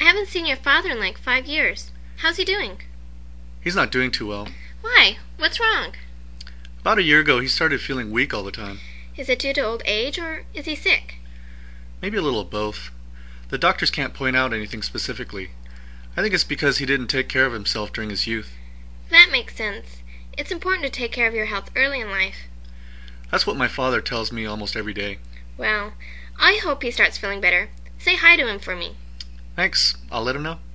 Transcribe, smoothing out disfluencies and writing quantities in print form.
I haven't seen your father in like 5 years. How's he doing? He's not doing too well. Why? What's wrong? About a year ago, he started feeling weak all the time. Is it due to old age, or is he sick? Maybe a little of both. The doctors can't point out anything specifically. I think it's because he didn't take care of himself during his youth. That makes sense. It's important to take care of your health early in life. That's what my father tells me almost every day. Well, I hope he starts feeling better. Say hi to him for me. Thanks. I'll let him know.